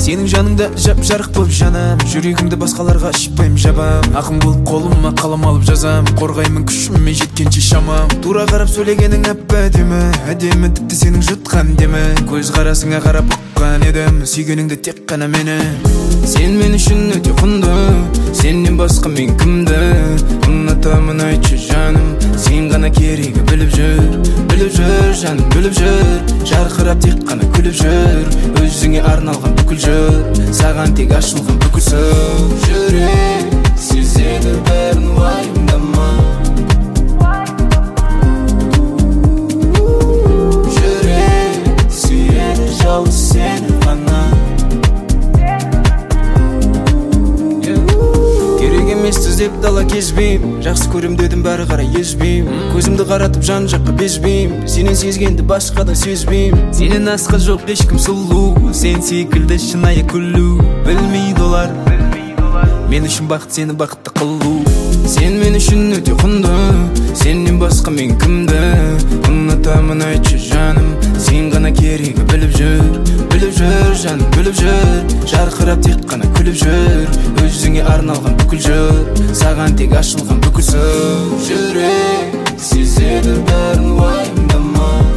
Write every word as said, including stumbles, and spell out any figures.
Сенің жаныңда жап-жарық болып жанам, жүрегімді басқаларға ашпаймын жабам. Ақын болып қолыма қалам алып жазам, қорғаймын күшіме жеткенше шамам. Тура қарап сөйлегенің әп-әдемі, әдемі тіпті сенің жұтқан демі. Көз қарасыңа қарап ұққан едім, сүйгеніңді тек қана мені. Сен мен үшін өте құнды, сеннен басқа мен кімді ұнатамын айтшы жаным. Сен ғана керегі біліп жүр, біліп жүр жаным, біліп жүр. Жарқырап тек қана күліп жүр, өзіңе арналған бүкіл жыр, саған тек ашылған бүкіл сыр. Жүрек сезеді бәрін уайымдама, жүрек сүйеді жалғыз сені ғана. Керек емес түздеп дала кезбейм, жақсы көрем дедім бәрі қарай езбейм. Көзімді қаратып жан жаққа безбейм, сенен сезгенді басқадан сезбейм. Сенен асқан жоқ ешкім сұлу, сен секілді шынайы күлу. Білмейді олар, мен үшін бақыт сені бақытты қылу. Сен мен үшін өте құнды, сеннен басқа мен кімді ұнатамын айтшы жаным. Сен ғана керегі біліп жүр, біліп жүр жаным, біліп жүр. Жарқырап тек қана күліп жүр, өзіңе арналған бүкіл жыр, саған тек ашылған бүкіл сыр. Жүрек сезеді бәрін уайымдама,